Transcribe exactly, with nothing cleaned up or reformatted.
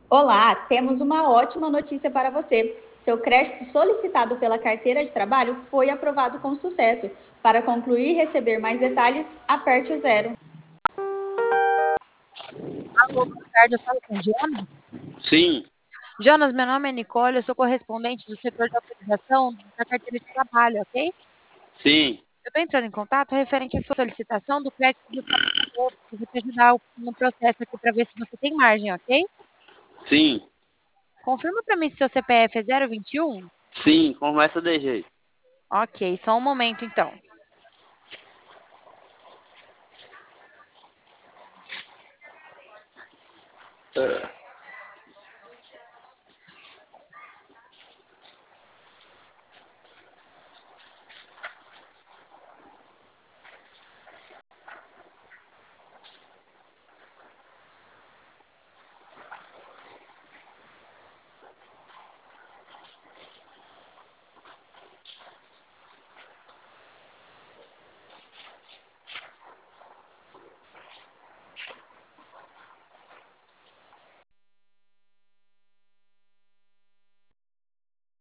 Olá, temos uma ótima notícia para você. Seu crédito solicitado pela carteira de trabalho foi aprovado com sucesso. Para concluir e receber mais detalhes, aperte o zero. Alô, boa tarde, eu falo com o Jonas. Sim, Jonas, meu nome é Nicole, eu sou correspondente do setor de autorização da carteira de trabalho, ok? sim, Eu estou entrando em contato referente à sua solicitação do crédito do trabalhador. Eu vou te ajudar no processo aqui para ver se você tem margem, ok? sim, Confirma para mim se seu C P F é zero vinte e um? sim, começa de jeito. Ok, só um momento então.